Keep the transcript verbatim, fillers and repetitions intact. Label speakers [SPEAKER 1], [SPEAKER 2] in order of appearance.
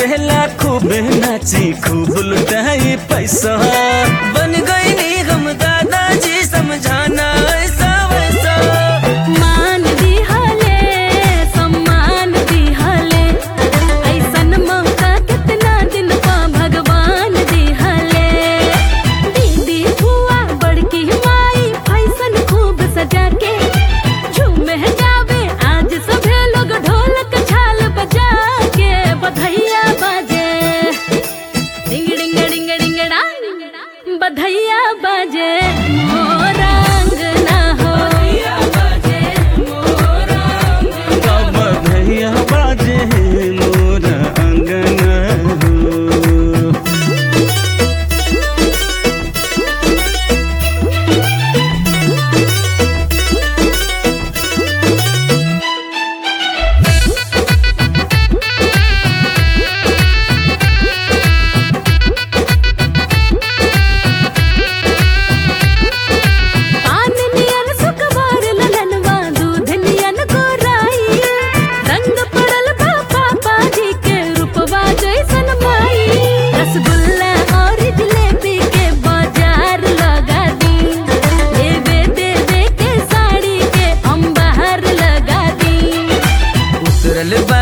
[SPEAKER 1] देला खूब नाची खूब लुटाई पैसा। बन गई नी हम दादाजी समझाना ऐसा वैसा।
[SPEAKER 2] मान दिहले सम्मान दिहले ऐसन मौका कितना दिन पा भगवान दिहले। दीदी बुआ बड़की माई फैशन खूब सजा के झूमे जावे आज सभे लोग ढोलक झाल बजा के। बधैया बाजे डिंग डिंग डिंग डिंग डांग बधैया बाजे मोरा अंगना हो।
[SPEAKER 1] बधैया बाजे मोरा अंगना हो।
[SPEAKER 2] पान नियन सुखवार ललनवा दूध नियन गोराई। रंग पड़ल बा पापा जी के रूपवा जैसन माई। रसगुल्ला और जलेबी के बाजार लगा दी। लेवे देवे के साड़ी के अंबार लगा दी।
[SPEAKER 1] उतरल